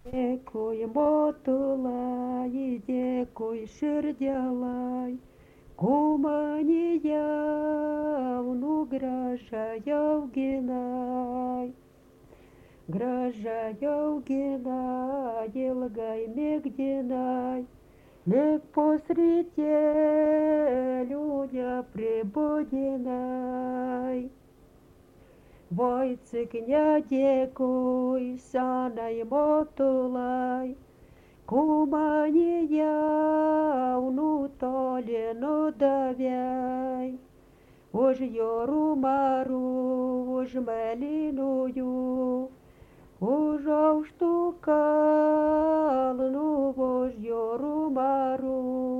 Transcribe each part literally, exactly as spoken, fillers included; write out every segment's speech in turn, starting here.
Dėkui, motulai, dėkui, širdelai, kumani jaunų gražiai auginai. Gražiai auginai, ilgai migdinai, lik pusrytėlių nepribudinai. Vojcik nedėkui senai motulai, kumani jaunų toli nudavei. Už jorų marų, už mėlynųjų, už aukštų kalnų, už jorų marų.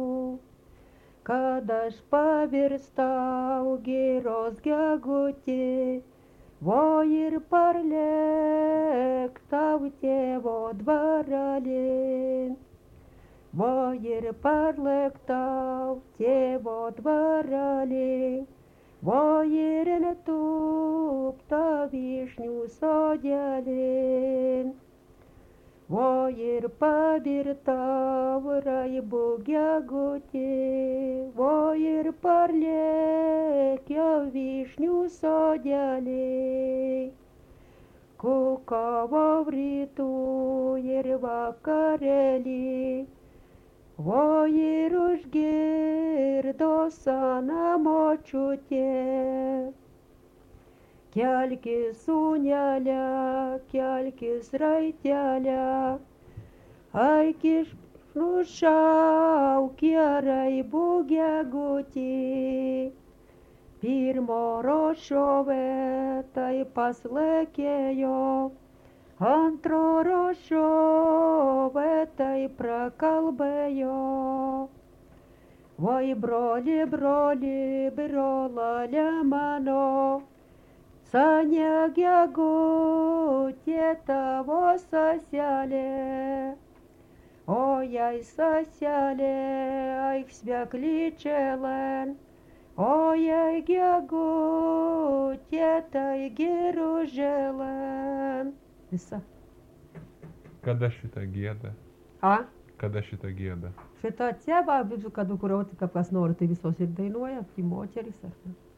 Kad aš pavirstau giros gegutį, vo ir parlėktau tėvo dvaralin. Vo ir parlėktau tėvo dvaralin. Vo ir netūpta vyšnių sodelin. Vo ir pavirtau raibų gegutį, vo ir parlėkiau vyšnių sodeliai. Kukavo rytų ir vakarėlį, vo ir užgirdo seną močiutę. Kelkis sūnelė, kelkis raitelė, aikis nušaukė raibų gegutį. Pirmo rošove tai paslėkėjo, antro rošove tai prakalbėjo. Vai broli, broli, brolale mano, Sania gegutė tavo seselė, o jei seselė eik sveklyčėlen, o jei gegutė tai geružėlen. Visa. Kada šitą gieda? A? Kada šitą gieda? Šitą tėvą, kad kuriuo tik kas nori, tai visos ir dainuoja, tai moteris ar ne.